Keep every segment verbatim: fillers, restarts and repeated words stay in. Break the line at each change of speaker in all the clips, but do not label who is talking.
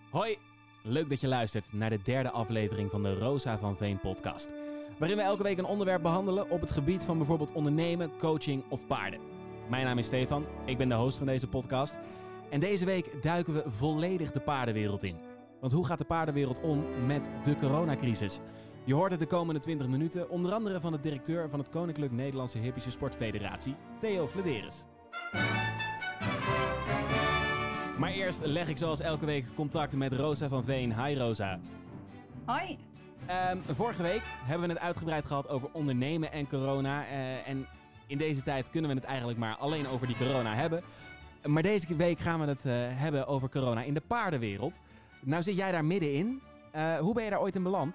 Hoi, leuk dat je luistert naar de derde aflevering van de Rosa van Veen podcast. Waarin we elke week een onderwerp behandelen op het gebied van bijvoorbeeld ondernemen, coaching of paarden. Mijn naam is Stefan, ik ben de host van deze podcast. En deze week duiken we volledig de paardenwereld in. Want hoe gaat de paardenwereld om met de coronacrisis? Je hoort het de komende twintig minuten, onder andere van de directeur van het Koninklijk Nederlandse Hippische Sportfederatie, Theo Flederis. Maar eerst leg ik zoals elke week contact met Rosa van Veen. Hi Rosa.
Hoi.
Um, vorige week hebben we het uitgebreid gehad over ondernemen en corona. Uh, en in deze tijd kunnen we het eigenlijk maar alleen over die corona hebben. Maar deze week gaan we het uh, hebben over corona in de paardenwereld. Nou zit jij daar middenin. Uh, hoe ben je daar ooit in beland?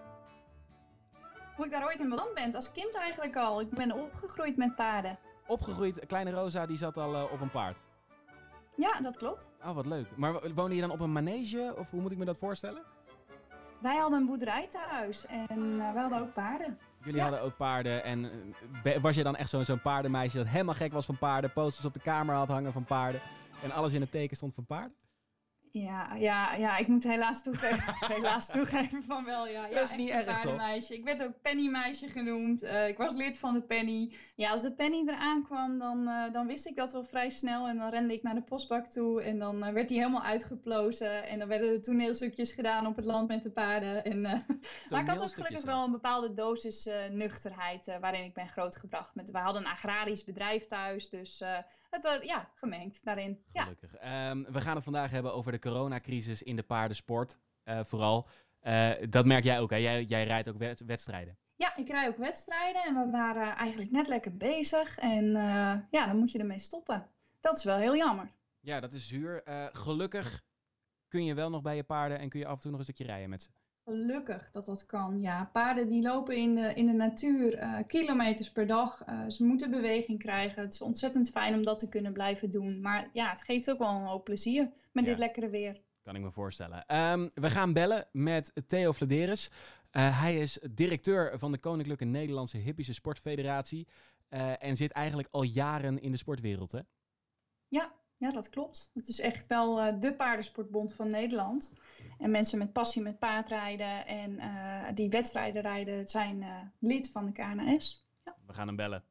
Hoe ik daar ooit in beland ben? Als kind eigenlijk al. Ik ben opgegroeid met paarden.
Opgegroeid, kleine Rosa die zat al uh, op een paard?
Ja, dat klopt.
Oh, wat leuk. Maar woonde je dan op een manege? Of hoe moet ik me dat voorstellen?
Wij hadden een boerderij thuis en uh, wij hadden ook paarden.
Jullie
ja.
hadden ook paarden en uh, was je dan echt zo'n zo'n paardenmeisje dat helemaal gek was van paarden, posters op de kamer had hangen van paarden en alles in het teken stond van paarden?
Ja, ja, ja, ik moet helaas toegeven, helaas toegeven van wel, ja. ja
dat is niet erg,
paardenmeisje. Toch? Ik werd ook Pennymeisje genoemd. Uh, ik was lid van de Penny. Ja, als de Penny eraan kwam, dan, uh, dan wist ik dat wel vrij snel. En dan rende ik naar de postbak toe en dan uh, werd die helemaal uitgeplozen. En dan werden er toneelstukjes gedaan op het land met de paarden. En, uh, maar ik had ook gelukkig wel een bepaalde dosis uh, nuchterheid uh, waarin ik ben grootgebracht. Met, we hadden een agrarisch bedrijf thuis, dus uh, het was ja, gemengd daarin.
Gelukkig. Ja. Um, we gaan het vandaag hebben over de coronacrisis in de paardensport, uh, vooral. Uh, dat merk jij ook, hè? Jij, jij rijdt ook wed- wedstrijden.
Ja, ik rijd ook wedstrijden en we waren eigenlijk net lekker bezig. En uh, ja, dan moet je ermee stoppen. Dat is wel heel jammer.
Ja, dat is zuur. Uh, gelukkig kun je wel nog bij je paarden en kun je af en toe nog een stukje rijden met ze.
Gelukkig dat dat kan, ja. Paarden die lopen in de, in de natuur uh, kilometers per dag. Uh, ze moeten beweging krijgen. Het is ontzettend fijn om dat te kunnen blijven doen. Maar ja, het geeft ook wel een hoop plezier met ja. dit lekkere weer.
Kan ik me voorstellen. Um, we gaan bellen met Theo Flederis. Uh, hij is directeur van de Koninklijke Nederlandse Hippische Sportfederatie. Uh, en zit eigenlijk al jaren in de sportwereld, hè?
Ja. Ja, dat klopt. Het is echt wel uh, de paardensportbond van Nederland. En mensen met passie met paardrijden en uh, die wedstrijden rijden zijn uh, lid van de K N S. Ja.
We gaan hem bellen.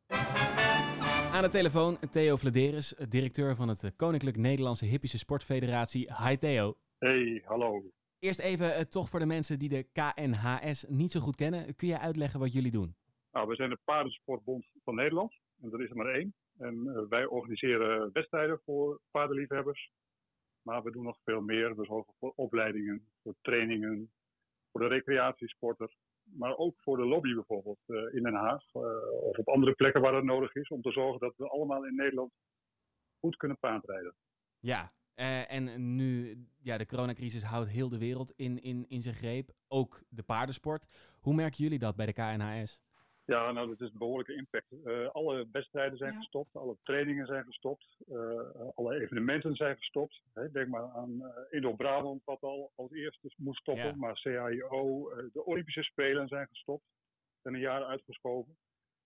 Aan de telefoon Theo Flederis, directeur van het Koninklijk Nederlandse Hippische Sportfederatie. Hi Theo.
Hey, hallo.
Eerst even uh, toch voor de mensen die de K N H S niet zo goed kennen. Kun je uitleggen wat jullie doen?
Nou, we zijn de paardensportbond van Nederland. En er is er maar één. En uh, wij organiseren wedstrijden voor paardenliefhebbers. Maar we doen nog veel meer. We zorgen voor opleidingen, voor trainingen, voor de recreatiesporter. Maar ook voor de lobby bijvoorbeeld uh, in Den Haag. Uh, of op andere plekken waar dat nodig is. Om te zorgen dat we allemaal in Nederland goed kunnen paardrijden.
Ja, uh, en nu, ja, de coronacrisis houdt heel de wereld in, in, in zijn greep. Ook de paardensport. Hoe merken jullie dat bij de K N H S?
Ja, nou, dat is een behoorlijke impact. Uh, alle wedstrijden zijn ja. gestopt, alle trainingen zijn gestopt, uh, alle evenementen zijn gestopt. Hè, denk maar aan uh, Indo-Brabant, wat al als eerste moest stoppen, ja. maar C H I O, uh, de Olympische Spelen zijn gestopt, zijn een jaar uitgeschoven.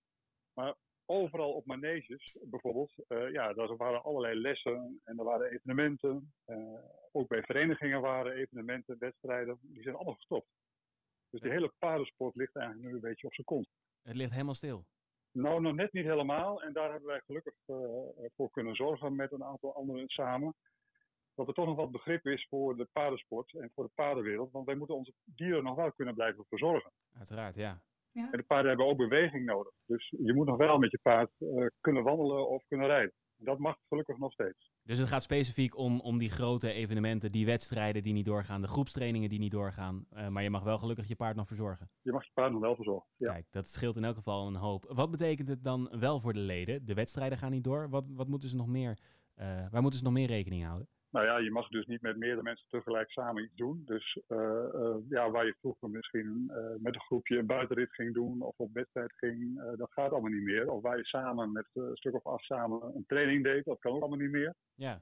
Maar overal op maneges bijvoorbeeld, uh, ja, daar waren allerlei lessen en er waren evenementen. Uh, ook bij verenigingen waren evenementen, wedstrijden, die zijn allemaal gestopt. Dus die hele paardensport ligt eigenlijk nu een beetje op zijn kont.
Het ligt helemaal stil?
Nou, nog net niet helemaal. En daar hebben wij gelukkig uh, voor kunnen zorgen met een aantal anderen samen. Dat er toch nog wat begrip is voor de paardensport en voor de paardenwereld. Want wij moeten onze dieren nog wel kunnen blijven verzorgen.
Uiteraard, ja.
ja.
En de paarden hebben ook beweging nodig. Dus je moet nog wel met je paard uh, kunnen wandelen of kunnen rijden. Dat mag gelukkig nog steeds.
Dus het gaat specifiek om, om die grote evenementen, die wedstrijden die niet doorgaan, de groepstrainingen die niet doorgaan. Uh, maar je mag wel gelukkig je paard nog verzorgen.
Je mag je paard nog wel verzorgen, ja.
Kijk, dat scheelt in elk geval een hoop. Wat betekent het dan wel voor de leden? De wedstrijden gaan niet door. Wat, wat moeten ze nog meer, uh, waar moeten ze nog meer rekening houden?
Nou ja, je mag dus niet met meerdere mensen tegelijk samen iets doen. Dus uh, uh, ja, waar je vroeger misschien uh, met een groepje een buitenrit ging doen of op wedstrijd ging, uh, dat gaat allemaal niet meer. Of waar je samen met uh, een stuk of acht samen een training deed, dat kan ook allemaal niet meer.
Ja.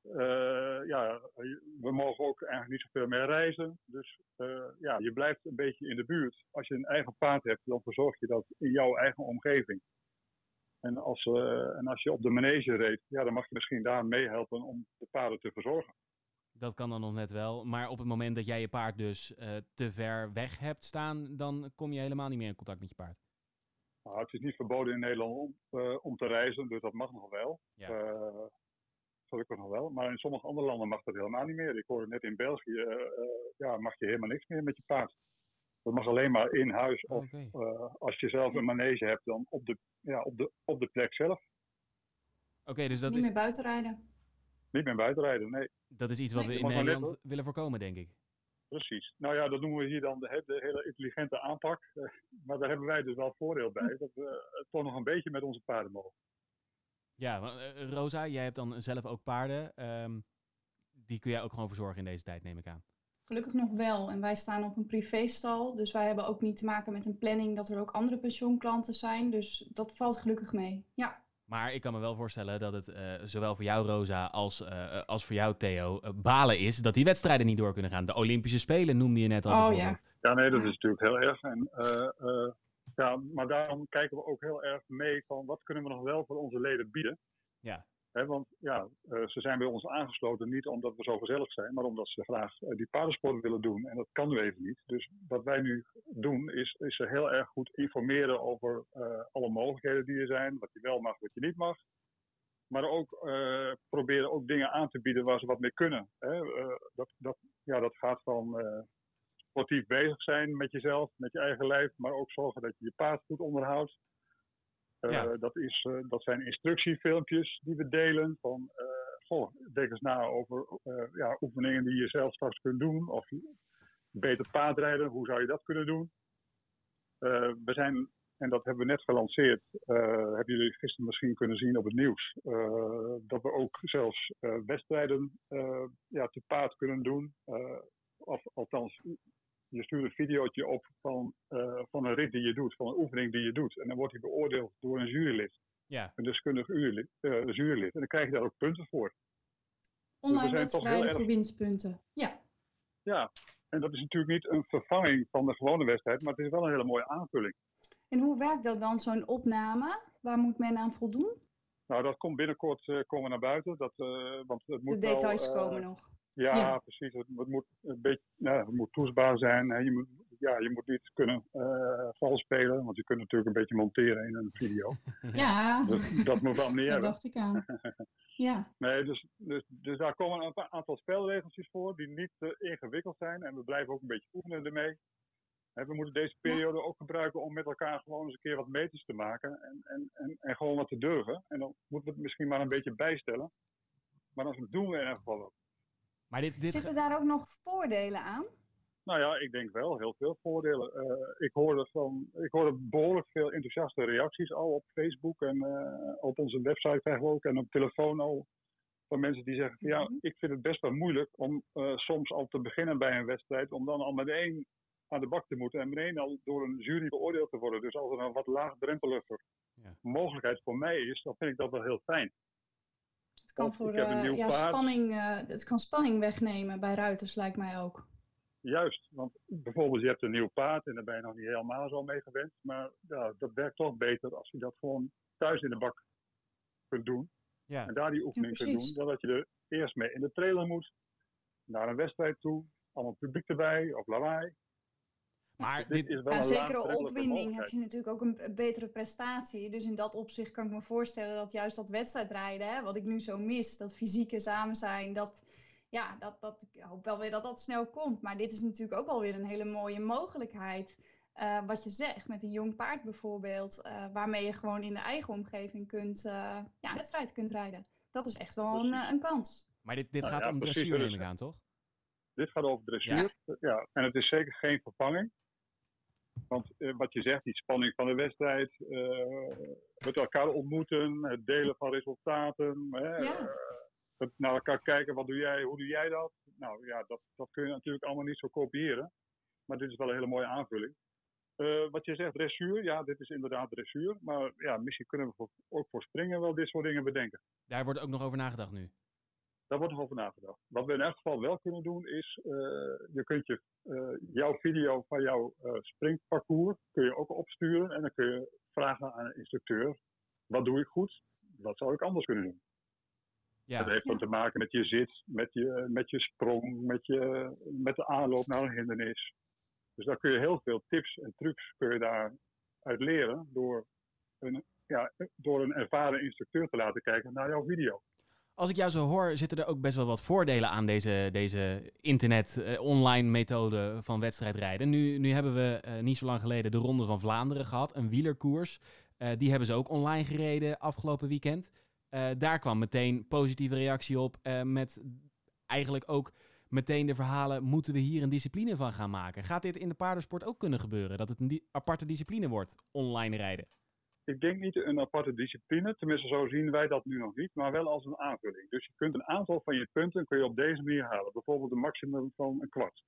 Uh, ja, we mogen ook eigenlijk niet zoveel meer reizen. Dus uh, ja, je blijft een beetje in de buurt. Als je een eigen paard hebt, dan verzorg je dat in jouw eigen omgeving. En als, uh, en als je op de manege reed, ja, dan mag je misschien daar meehelpen om de paarden te verzorgen.
Dat kan dan nog net wel. Maar op het moment dat jij je paard dus uh, te ver weg hebt staan, dan kom je helemaal niet meer in contact met je paard.
Nou, het is niet verboden in Nederland om, uh, om te reizen, dus dat mag nog wel. Ja. Uh, gelukkig nog wel. Maar in sommige andere landen mag dat helemaal niet meer. Ik hoorde net in België, uh, uh, ja, mag je helemaal niks meer met je paard. Dat mag alleen maar in huis of okay. uh, als je zelf een manege hebt, dan op de, ja, op de, op de plek zelf.
Oké, okay, dus dat
niet
is...
meer buiten rijden.
Niet meer buiten rijden, nee.
Dat is iets wat nee, we in Nederland net... willen voorkomen, denk ik.
Precies. Nou ja, dat noemen we hier dan de, de hele intelligente aanpak. Uh, maar daar hebben wij dus wel voordeel bij. Dat we uh, toch nog een beetje met onze paarden mogen.
Ja, uh, Rosa, jij hebt dan zelf ook paarden. Um, die kun jij ook gewoon verzorgen in deze tijd, neem ik aan.
Gelukkig nog wel. En wij staan op een privéstal. Dus wij hebben ook niet te maken met een planning dat er ook andere pensioenklanten zijn. Dus dat valt gelukkig mee. Ja.
Maar ik kan me wel voorstellen dat het uh, zowel voor jou, Rosa, als, uh, als voor jou, Theo, uh, balen is dat die wedstrijden niet door kunnen gaan. De Olympische Spelen noemde je net al.
Oh ja.
Ja, nee, dat is natuurlijk heel erg. En, uh, uh, ja, maar daarom kijken we ook heel erg mee van wat kunnen we nog wel voor onze leden bieden.
Ja.
He, want ja, uh, ze zijn bij ons aangesloten niet omdat we zo gezellig zijn, maar omdat ze graag uh, die paardensport willen doen. En dat kan nu even niet. Dus wat wij nu doen is, is ze heel erg goed informeren over uh, alle mogelijkheden die er zijn. Wat je wel mag, wat je niet mag. Maar ook uh, proberen ook dingen aan te bieden waar ze wat mee kunnen. Hè. Uh, dat, dat, ja, dat gaat van uh, sportief bezig zijn met jezelf, met je eigen lijf. Maar ook zorgen dat je je paard goed onderhoudt. Uh, ja. dat, is, uh, dat zijn instructiefilmpjes die we delen. Van, uh, goh, denk eens na over uh, ja, oefeningen die je zelf straks kunt doen. Of beter paardrijden, hoe zou je dat kunnen doen? Uh, we zijn, en dat hebben we net gelanceerd, uh, hebben jullie gisteren misschien kunnen zien op het nieuws. Uh, dat we ook zelfs uh, wedstrijden uh, ja, te paard kunnen doen. Uh, of althans... Je stuurt een videootje op van, uh, van een rit die je doet, van een oefening die je doet. En dan wordt die beoordeeld door een jurylid.
Ja.
Een deskundig jurylid, uh, jurylid. En dan krijg je daar ook punten voor.
Online dus wedstrijden erg... voor winstpunten. Ja.
Ja, en dat is natuurlijk niet een vervanging van de gewone wedstrijd, maar het is wel een hele mooie aanvulling.
En hoe werkt dat dan, zo'n opname? Waar moet men aan voldoen?
Nou, dat komt binnenkort uh, komen naar buiten. Dat, uh, want het moet
de details
wel, uh,
komen nog.
Ja, ja, precies. Het, het moet een beetje, ja, het moet toetsbaar zijn. Hè. Je moet, ja, je moet niet kunnen uh, vals spelen, want je kunt natuurlijk een beetje monteren in een video.
Ja.
Dus, dat moet wel niet
dat
hebben.
dacht ik aan. Ja.
Nee, dus, dus, dus daar komen een aantal spelregeltjes voor die niet uh, ingewikkeld zijn. En we blijven ook een beetje oefenen ermee. En we moeten deze periode ja. ook gebruiken om met elkaar gewoon eens een keer wat meters te maken. En, en, en, en gewoon wat te durven. En dan moeten we het misschien maar een beetje bijstellen. Maar dan doen we in ieder geval ook.
Maar dit, dit...
Zitten daar ook nog voordelen aan?
Nou ja, ik denk wel heel veel voordelen. Uh, ik, hoorde van, ik hoorde behoorlijk veel enthousiaste reacties al op Facebook en uh, op onze website krijgen we ook en op telefoon al van mensen die zeggen van, ja, ik vind het best wel moeilijk om uh, soms al te beginnen bij een wedstrijd, om dan al meteen aan de bak te moeten en meteen al door een jury beoordeeld te worden. Dus als er een wat laagdrempeliger ja. mogelijkheid voor mij is, dan vind ik dat wel heel fijn.
Het kan, voor, uh, ja, spanning, uh, het kan spanning wegnemen bij ruiters, lijkt mij ook.
Juist, want bijvoorbeeld je hebt een nieuw paard en daar ben je nog niet helemaal zo mee gewend. Maar ja, dat werkt toch beter als je dat gewoon thuis in de bak kunt doen. Ja. En daar die oefening ja, kunt doen, dan dat je er eerst mee in de trailer moet, naar een wedstrijd toe, allemaal publiek erbij of lawaai.
Maar
dit, dit is wel
ja,
een
zekere opwinding heb je natuurlijk ook een, een betere prestatie. Dus in dat opzicht kan ik me voorstellen dat juist dat wedstrijdrijden, hè, wat ik nu zo mis, dat fysieke samen zijn, dat, ja, dat, dat, ik hoop wel weer dat dat snel komt. Maar dit is natuurlijk ook wel weer een hele mooie mogelijkheid. Uh, wat je zegt, met een jong paard bijvoorbeeld, uh, waarmee je gewoon in de eigen omgeving kunt, uh, ja, een wedstrijd kunt rijden. Dat is echt wel een, uh, een kans.
Maar dit, dit
nou,
gaat
ja,
om
precies,
dressuur, neem ik aan, toch?
Dit gaat over dressuur, ja. ja. En het is zeker geen vervanging. Want uh, wat je zegt, die spanning van de wedstrijd, uh, met elkaar ontmoeten, het delen van resultaten, hè,
ja.
uh, het naar elkaar kijken, wat doe jij, hoe doe jij dat? Nou ja, dat, dat kun je natuurlijk allemaal niet zo kopiëren. Maar dit is wel een hele mooie aanvulling. Uh, wat je zegt, dressuur, ja, dit is inderdaad dressuur. Maar ja, misschien kunnen we voor, ook voor springen wel dit soort dingen bedenken.
Daar wordt ook nog over nagedacht nu.
Daar wordt nog over nagedacht. Wat we in elk geval wel kunnen doen is, uh, je kunt je, uh, jouw video van jouw uh, springparcours kun je ook opsturen. En dan kun je vragen aan een instructeur, wat doe ik goed? Wat zou ik anders kunnen doen? Ja. Dat heeft
Ja.
dan te maken met je zit, met je, met je sprong, met, je, met de aanloop naar een hindernis. Dus daar kun je heel veel tips en trucs kun je daar uit leren door een, ja, door een ervaren instructeur te laten kijken naar jouw video.
Als ik jou zo hoor, zitten er ook best wel wat voordelen aan deze, deze internet-online methode van wedstrijdrijden. Nu, nu hebben we uh, niet zo lang geleden de Ronde van Vlaanderen gehad, een wielerkoers. Uh, die hebben ze ook online gereden afgelopen weekend. Uh, daar kwam meteen positieve reactie op uh, met eigenlijk ook meteen de verhalen, moeten we hier een discipline van gaan maken? Gaat dit in de paardensport ook kunnen gebeuren? Dat het een di- aparte discipline wordt, online rijden?
Ik denk niet een aparte discipline, tenminste zo zien wij dat nu nog niet, maar wel als een aanvulling. Dus je kunt een aantal van je punten kun je op deze manier halen. Bijvoorbeeld een maximum van een kwart.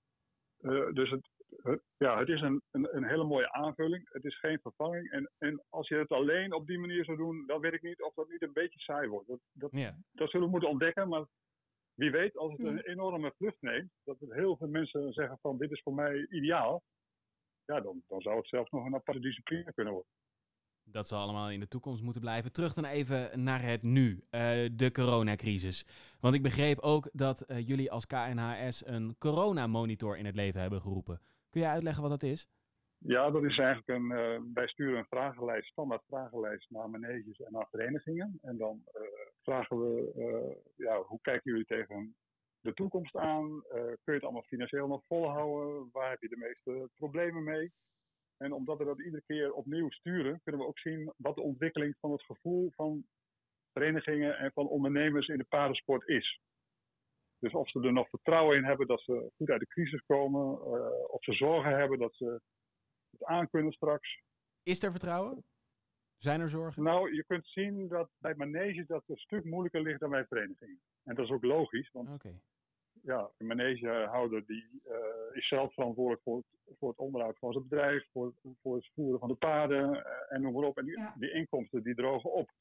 Uh, dus het, het, ja, het is een, een, een hele mooie aanvulling. Het is geen vervanging. En, en als je het alleen op die manier zou doen, dan weet ik niet of dat niet een beetje saai wordt. Dat, dat,
Ja.
dat zullen we moeten ontdekken, maar wie weet, als het een enorme vlucht neemt, dat het heel veel mensen zeggen van dit is voor mij ideaal, ja, dan, dan zou het zelfs nog een aparte discipline kunnen worden.
Dat zal allemaal in de toekomst moeten blijven. Terug dan even naar het nu, uh, de coronacrisis. Want ik begreep ook dat uh, jullie als K N H S een coronamonitor in het leven hebben geroepen. Kun je uitleggen wat dat is?
Ja, dat is eigenlijk een, uh, wij sturen een vragenlijst, standaard vragenlijst naar maneges en naar verenigingen. En dan uh, vragen we, uh, ja, hoe kijken jullie tegen de toekomst aan? Uh, kun je het allemaal financieel nog volhouden? Waar heb je de meeste problemen mee? En omdat we dat iedere keer opnieuw sturen, kunnen we ook zien wat de ontwikkeling van het gevoel van verenigingen en van ondernemers in de paardensport is. Dus of ze er nog vertrouwen in hebben dat ze goed uit de crisis komen, uh, of ze zorgen hebben dat ze het aankunnen straks.
Is er vertrouwen? Zijn er zorgen?
Nou, je kunt zien dat bij maneges dat een stuk moeilijker ligt dan bij verenigingen. En dat is ook logisch, want
okay.
ja, een manegehouder die uh, is zelf verantwoordelijk voor het, voor het onderhoud van zijn bedrijf, voor, voor het voeren van de paarden uh, en noem maar op. En die, ja. die inkomsten die drogen op.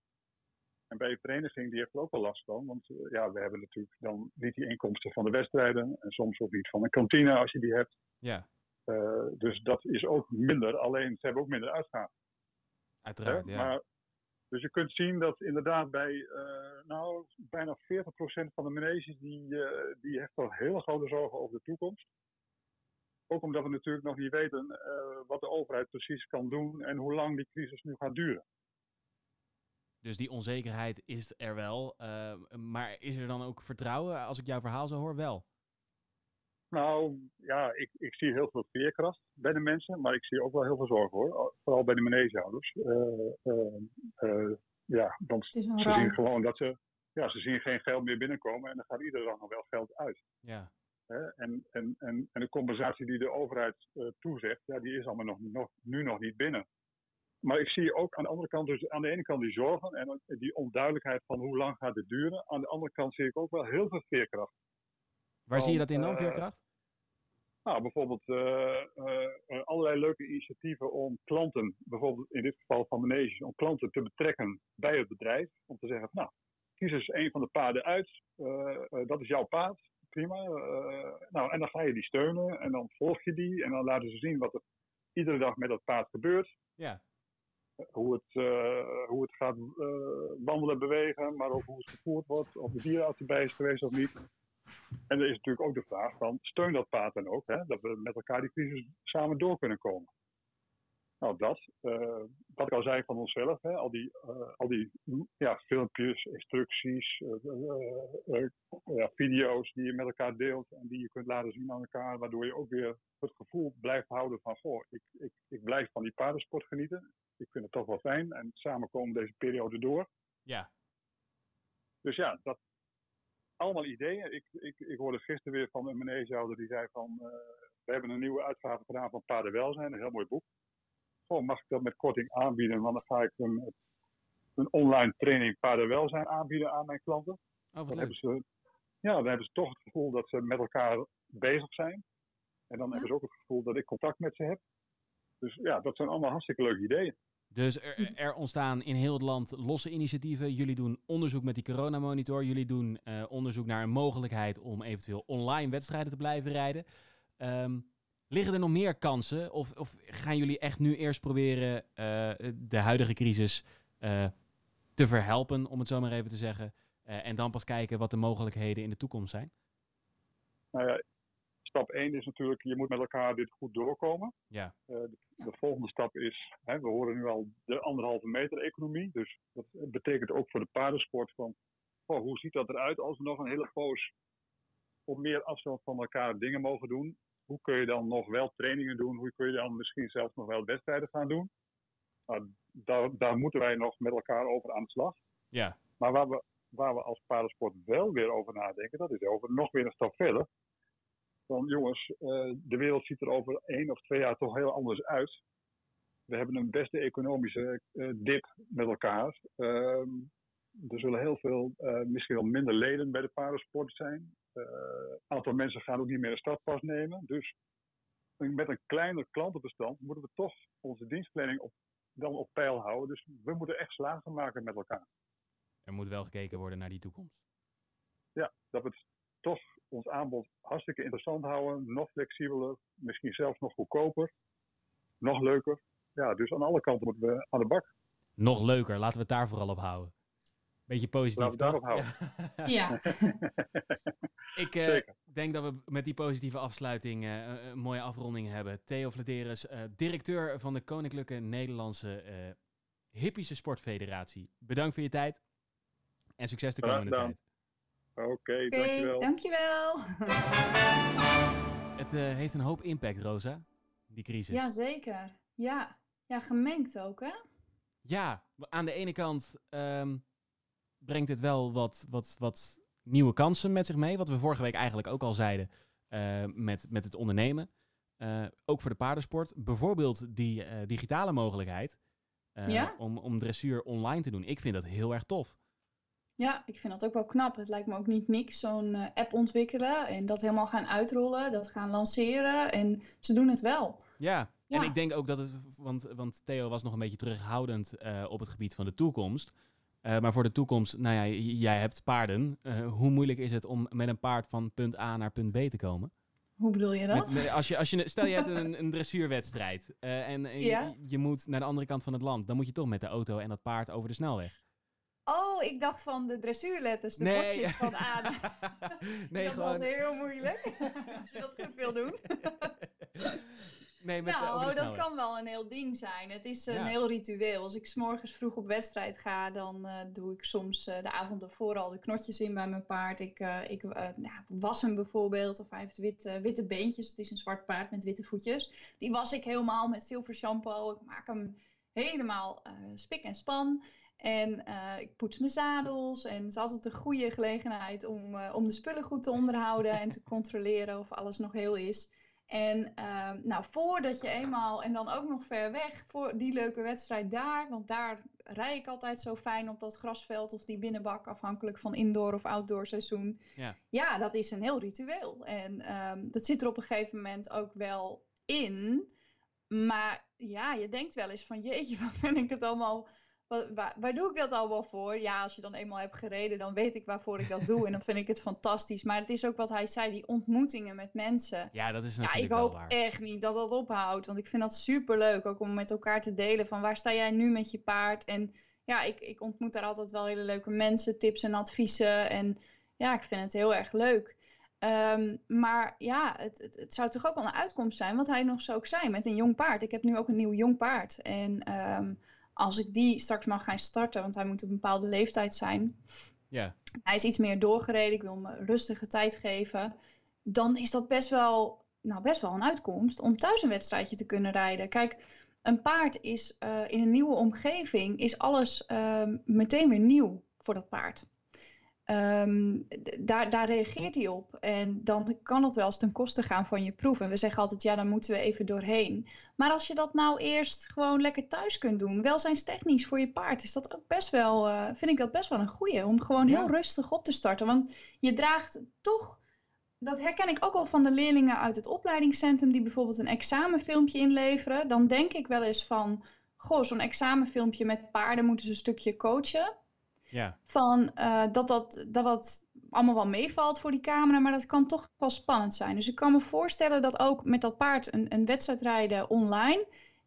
En bij een vereniging die heeft er ook wel last van, want uh, ja, we hebben natuurlijk dan niet die inkomsten van de wedstrijden en soms ook niet van een kantine als je die hebt.
Ja.
Uh, dus dat is ook minder, alleen ze hebben ook minder uitgaven.
Uiteraard,
He?
ja.
Maar, dus je kunt zien dat inderdaad bij uh, nou, bijna veertig procent van de maneges die, uh, die heeft wel hele grote zorgen over de toekomst. Ook omdat we natuurlijk nog niet weten uh, wat de overheid precies kan doen en hoe lang die crisis nu gaat duren.
Dus die onzekerheid is er wel, uh, maar is er dan ook vertrouwen? Als ik jouw verhaal zo hoor, wel.
Nou, ja, ik, ik zie heel veel veerkracht bij de mensen, maar ik zie ook wel heel veel zorgen hoor. Vooral bij de manegehouders. Uh, uh, uh, ja, want ze ramp. zien gewoon dat ze, ja, ze zien geen geld meer binnenkomen en dan gaat iedere dag nog wel geld uit.
Ja.
Uh, en, en, en, en de compensatie die de overheid uh, toezegt, ja, die is allemaal nog, nog, nu nog niet binnen. Maar ik zie ook aan de andere kant, dus aan de ene kant die zorgen en die onduidelijkheid van hoe lang gaat het duren. Aan de andere kant zie ik ook wel heel veel veerkracht.
Waar Al, zie je dat in dan, veerkracht?
Uh, nou, bijvoorbeeld uh, uh, allerlei leuke initiatieven om klanten, bijvoorbeeld in dit geval van maneges, om klanten te betrekken bij het bedrijf. Om te zeggen, nou, kies eens een van de paarden uit. Uh, uh, dat is jouw paard, prima. Uh, nou, en dan ga je die steunen en dan volg je die. En dan laten ze zien wat er iedere dag met dat paard gebeurt.
Ja.
Uh, hoe, het, uh, hoe het gaat uh, wandelen, bewegen, maar ook hoe het gevoerd wordt. Of de dierenarts erbij is geweest of niet. En er is natuurlijk ook de vraag van, steun dat paard dan ook, hè, dat we met elkaar die crisis samen door kunnen komen. Nou, dat, uh, wat ik al zei van onszelf, hè, al die, uh, al die ja, filmpjes, instructies, uh, uh, uh, ja, video's die je met elkaar deelt en die je kunt laten zien aan elkaar, waardoor je ook weer het gevoel blijft houden van, goh, ik, ik, ik blijf van die paardensport genieten. Ik vind het toch wel fijn en samen komen deze periode door.
Ja.
Dus ja, dat allemaal ideeën. Ik, ik, ik hoorde gisteren weer van een manegehouder die zei van, uh, we hebben een nieuwe uitgave gedaan van Paardenwelzijn, een heel mooi boek. Oh, mag ik dat met korting aanbieden, want dan ga ik een, een online training paardenwelzijn aanbieden aan mijn klanten.
Oh,
dan, hebben ze, ja, dan hebben ze toch het gevoel dat ze met elkaar bezig zijn. En dan ja. hebben ze ook het gevoel dat ik contact met ze heb. Dus ja, dat zijn allemaal hartstikke leuke ideeën.
Dus er, er ontstaan in heel het land losse initiatieven. Jullie doen onderzoek met die coronamonitor. Jullie doen uh, onderzoek naar een mogelijkheid om eventueel online wedstrijden te blijven rijden. Um, liggen er nog meer kansen? Of, of gaan jullie echt nu eerst proberen uh, de huidige crisis uh, te verhelpen, om het zo maar even te zeggen, Uh, en dan pas kijken wat de mogelijkheden in de toekomst zijn?
Nou ja, stap één is natuurlijk, je moet met elkaar dit goed doorkomen.
Ja.
Uh, de, de volgende stap is, hè, we horen nu al de anderhalve meter economie. Dus dat betekent ook voor de paardensport van, oh, hoe ziet dat eruit als we nog een hele poos op meer afstand van elkaar dingen mogen doen? Hoe kun je dan nog wel trainingen doen? Hoe kun je dan misschien zelfs nog wel wedstrijden gaan doen? Nou, daar, daar moeten wij nog met elkaar over aan de slag.
Ja.
Maar waar we, waar we als paardensport wel weer over nadenken, dat is over nog weer een stap verder. Van jongens, uh, de wereld ziet er over één of twee jaar toch heel anders uit. We hebben een beste economische uh, dip met elkaar. Uh, er zullen heel veel, uh, misschien wel minder leden bij de paardensport zijn. Een uh, aantal mensen gaan ook niet meer een startpas nemen. Dus met een kleiner klantenbestand moeten we toch onze dienstverlening op, dan op peil houden. Dus we moeten echt slagen maken met elkaar.
Er moet wel gekeken worden naar die toekomst.
Ja, dat we het toch ons aanbod hartstikke interessant houden. Nog flexibeler, misschien zelfs nog goedkoper. Nog leuker. Ja, dus aan alle kanten moeten we aan de bak.
Nog leuker, laten we het daar vooral op houden. Beetje positief.
Laten we daarop houden.
Ja.
Ik uh, denk dat we met die positieve afsluiting uh, een mooie afronding hebben. Theo Vladeres, uh, directeur van de Koninklijke Nederlandse uh, Hippische Sportfederatie. Bedankt voor je tijd en succes de komende
ja,
tijd.
Oké, okay,
okay,
dankjewel.
dankjewel.
Het uh, heeft een hoop impact, Rosa, die crisis.
Jazeker. Ja. ja, gemengd ook, hè?
Ja, aan de ene kant um, brengt het wel wat, wat, wat nieuwe kansen met zich mee. Wat we vorige week eigenlijk ook al zeiden uh, met, met het ondernemen. Uh, ook voor de paardensport. Bijvoorbeeld die uh, digitale mogelijkheid uh,
ja?
om, om dressuur online te doen. Ik vind dat heel erg tof.
Ja, ik vind dat ook wel knap. Het lijkt me ook niet niks, zo'n uh, app ontwikkelen en dat helemaal gaan uitrollen, dat gaan lanceren. En ze doen het wel.
Ja, ja. En ik denk ook dat het, want, want Theo was nog een beetje terughoudend uh, op het gebied van de toekomst. Uh, maar voor de toekomst, nou ja, j- jij hebt paarden. Uh, hoe moeilijk is het om met een paard van punt A naar punt B te komen?
Hoe bedoel je dat?
Met, als je, als je, stel je hebt een, een dressuurwedstrijd uh, en, en
ja?
je, je moet naar de andere kant van het land. Dan moet je toch met de auto en dat paard over de snelweg.
Oh, ik dacht van de dressuurletters, de
nee.
bordjes van A.
nee,
dat
gewoon...
was heel moeilijk, als je dat goed wil doen.
nee, met
nou,
de,
dat kan wel een heel ding zijn. Het is een
ja.
heel ritueel. Als ik 's morgens vroeg op wedstrijd ga, dan uh, doe ik soms uh, de avond ervoor al de knotjes in bij mijn paard. Ik, uh, ik uh, nou, was hem bijvoorbeeld, of hij heeft witte, witte beentjes. Het is een zwart paard met witte voetjes. Die was ik helemaal met zilver shampoo. Ik maak hem helemaal uh, spik en span. En uh, ik poets mijn zadels. En het is altijd een goede gelegenheid om, uh, om de spullen goed te onderhouden en te controleren of alles nog heel is. En uh, nou, voordat je eenmaal, en dan ook nog ver weg, voor die leuke wedstrijd daar, want daar rij ik altijd zo fijn op dat grasveld of die binnenbak, afhankelijk van indoor of outdoor seizoen.
Ja,
ja dat is een heel ritueel. En um, dat zit er op een gegeven moment ook wel in. Maar ja, je denkt wel eens van, jeetje, wat vind ik het allemaal... Waar, waar doe ik dat allemaal voor? Ja, als je dan eenmaal hebt gereden, dan weet ik waarvoor ik dat doe. En dan vind ik het fantastisch. Maar het is ook wat hij zei, die ontmoetingen met mensen.
Ja, dat is natuurlijk
ja, ik hoop
wel waar.
echt niet dat dat ophoudt. Want ik vind dat superleuk, ook om met elkaar te delen van waar sta jij nu met je paard. En ja, ik, ik ontmoet daar altijd wel hele leuke mensen, tips en adviezen. En ja, ik vind het heel erg leuk. Um, maar ja, het, het, het zou toch ook wel een uitkomst zijn, wat hij nog zo ook zei, met een jong paard. Ik heb nu ook een nieuw jong paard. En... Um, als ik die straks mag gaan starten, want hij moet op een bepaalde leeftijd zijn.
Ja.
Hij is iets meer doorgereden, ik wil hem een rustige tijd geven. Dan is dat best wel, nou best wel een uitkomst om thuis een wedstrijdje te kunnen rijden. Kijk, een paard is uh, in een nieuwe omgeving, is alles uh, meteen weer nieuw voor dat paard. Um, d- daar, daar reageert hij op. En dan kan het wel eens ten koste gaan van je proef. En we zeggen altijd, ja, dan moeten we even doorheen. Maar als je dat nou eerst gewoon lekker thuis kunt doen, welzijnstechnisch voor je paard, is dat ook best wel, uh, vind ik dat best wel een goeie. Om gewoon
Ja.
heel rustig op te starten. Want je draagt toch, dat herken ik ook al van de leerlingen uit het opleidingscentrum, die bijvoorbeeld een examenfilmpje inleveren. Dan denk ik wel eens van, goh, zo'n examenfilmpje met paarden moeten ze een stukje coachen.
Ja.
Van uh, dat, dat, dat dat allemaal wel meevalt voor die camera, maar dat kan toch wel spannend zijn. Dus ik kan me voorstellen dat ook met dat paard een, een wedstrijd rijden online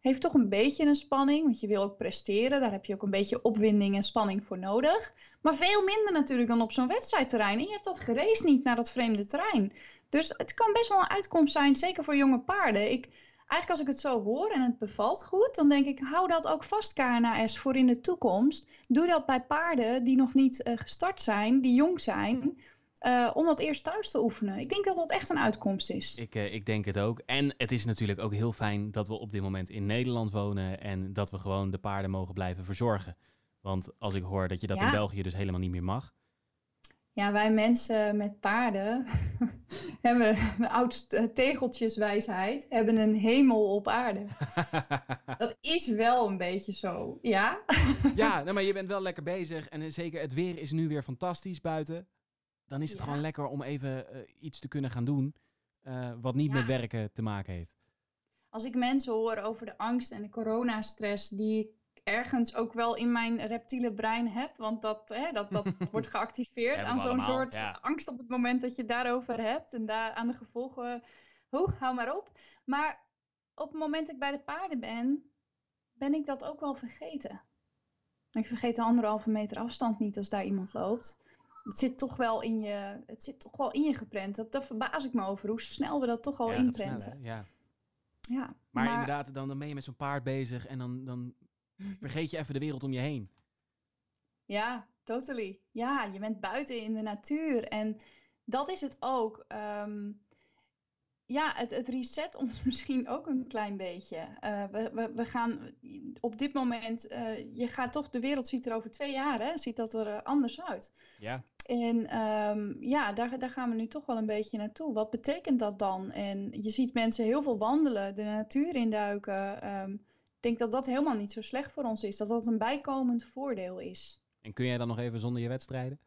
heeft toch een beetje een spanning, want je wil ook presteren. Daar heb je ook een beetje opwinding en spanning voor nodig. Maar veel minder natuurlijk dan op zo'n wedstrijdterrein. En je hebt dat geraced niet naar dat vreemde terrein. Dus het kan best wel een uitkomst zijn, zeker voor jonge paarden. Ik, eigenlijk als ik het zo hoor en het bevalt goed, dan denk ik, hou dat ook vast K N A S voor in de toekomst. Doe dat bij paarden die nog niet uh, gestart zijn, die jong zijn. Uh, om dat eerst thuis te oefenen. Ik denk dat dat echt een uitkomst is.
Ik, uh, ik denk het ook. En het is natuurlijk ook heel fijn dat we op dit moment in Nederland wonen en dat we gewoon de paarden mogen blijven verzorgen. Want als ik hoor dat je dat ja. in België dus helemaal niet meer mag.
Ja, wij mensen met paarden hebben een oud tegeltjeswijsheid, hebben een hemel op aarde. Dat is wel een beetje zo, ja?
Ja, nou, maar je bent wel lekker bezig en zeker het weer is nu weer fantastisch buiten. Dan is het ja. gewoon lekker om even uh, iets te kunnen gaan doen uh, wat niet ja. met werken te maken heeft.
Als ik mensen hoor over de angst en de coronastress die ik ergens ook wel in mijn reptiele brein heb, want dat, hè, dat, dat wordt geactiveerd aan zo'n allemaal, soort ja. angst op het moment dat je het daarover hebt en daar aan de gevolgen, hoe, hou maar op. Maar op het moment dat ik bij de paarden ben, ben ik dat ook wel vergeten. Ik vergeet de anderhalve meter afstand niet als daar iemand loopt. Het zit toch wel in je, het zit toch wel in je geprent. Dat, daar verbaas ik me over hoe snel we dat toch al ja, inprenten.
Snel, ja.
Ja,
maar, maar inderdaad, dan, dan ben je met zo'n paard bezig en dan, dan vergeet je even de wereld om je heen.
Ja, totally. Ja, je bent buiten in de natuur en dat is het ook. Um, ja, het, het reset ons misschien ook een klein beetje. Uh, we, we, we gaan op dit moment, uh, je gaat toch, de wereld ziet er over twee jaar, hè, ziet dat er uh, anders uit.
Ja.
En um, ja, daar, daar gaan we nu toch wel een beetje naartoe. Wat betekent dat dan? En je ziet mensen heel veel wandelen, de natuur induiken. Um, ik denk dat dat helemaal niet zo slecht voor ons is. Dat dat een bijkomend voordeel is.
En kun jij dan nog even zonder je wedstrijden?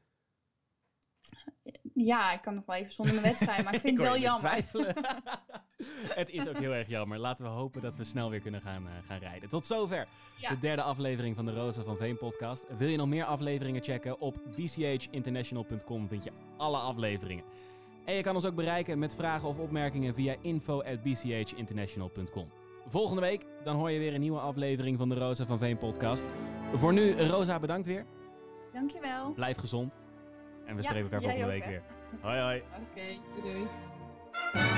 Ja, ik kan nog wel even zonder mijn wedstrijd, maar ik vind ik het wel jammer.
Het is ook heel erg jammer. Laten we hopen dat we snel weer kunnen gaan, uh, gaan rijden. Tot zover ja. de derde aflevering van de Rosa van Veen podcast. Wil je nog meer afleveringen checken? Op b c h international punt com vind je alle afleveringen. En je kan ons ook bereiken met vragen of opmerkingen via info at b c h international punt com. Volgende week dan hoor je weer een nieuwe aflevering van de Rosa van Veen podcast. Voor nu, Rosa, bedankt weer.
Dankjewel.
Blijf gezond. En we
ja,
spreken elkaar volgende week
hè?
weer. Hoi hoi.
Oké, okay, doei doei.